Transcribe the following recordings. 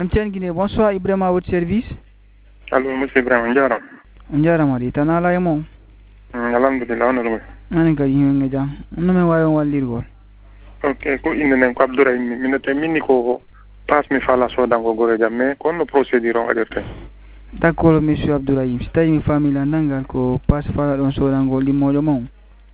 Guinée, bonsoir Ibrahima à votre service. Allô, monsieur Ibrahima, Ndiaram. Ndiaram Adi, tanala yamo. Alhamdulillah, honorable. Nani ka yinga ja. Nume wayo walirgo. Ok, ko inde ko Abdourahim minute minni ko passe mi fala so dango gore jamme ko no procédure on aderte. D'accord monsieur Abdourahim, si tawi mi famille nangal ko passe fala don so dango limojo mon.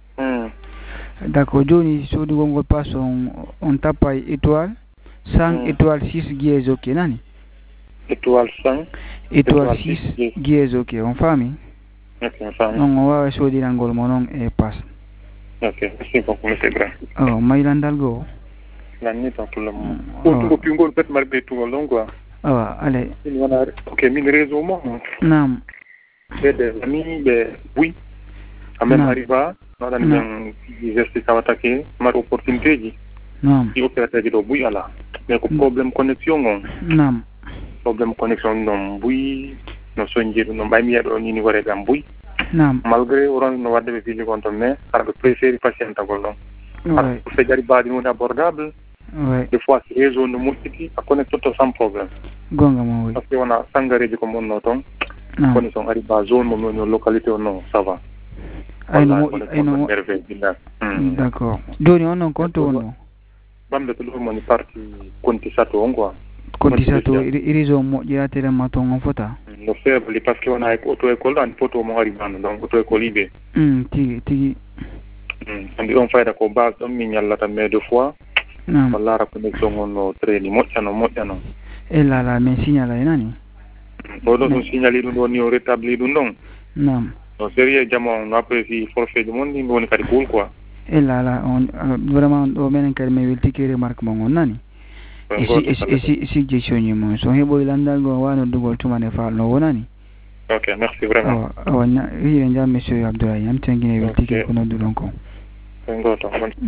D'accord, joni so du ngol passe on tapa étoile 100 étoile 6 guiers ok nani? Étoile 100 étoile 6 guiers ok, on famille. Ok, on famille. Non, wa so di ngol monon e passe. Ok, merci beaucoup monsieur Ibrahima. Oh, mailandal go. Lanni to pour le moment. Ko pingol pet marbe to long quoi. Ah, allez. Ok, min réseau mo. Naam. Bede ami be oui. Amen arriva, non ben gesti sawatake mar opportunité ji. Naam. Di opérateur ji do buy ala. Mais ko problème connexion on. Naam. Problème connexion non buy no sonjiru no mbay mi yado ni wore gam buy. Naam. Malgré oron no wadde be fili konto mais arbe préférer patient tagol non. Ouais. Pour se jari badi non abordable. Ouais. Des fois c'est réseau no mutiki a connecter tout sans problème. Gonga mo oui. Parce que on a sangare ko mon no ton. Naam. Connexion ari ba zone mo no localité non ça va. Ayno. D'accord. Doni on compte on. Bambe to mo ni parti conti sato on quoi. Conti sato réseau mo yatere maton on fota. No faible parce que on a auto école and photo mo ari ban donc auto école ibe. Tigi. Andi on fayda ko base on mi nyallata mais deux fois. Naam. Wala connexion on no treni moƴƴano. E la men signala nani? Bodo no signali dum do ni o rétabli dum non. Naam. No sérieux jamo no après si forfait du monde ni woni kadi cool quoi. E la on vraiment o menen kadi me welti ke remarque mo on nani? Si gestioni mo so hebo landal go wano dugol tumane fa no wonani. Ok, merci vraiment. Wana monsieur Abdoulaye am tengine welti ke ko no dulon ko. Ngoto.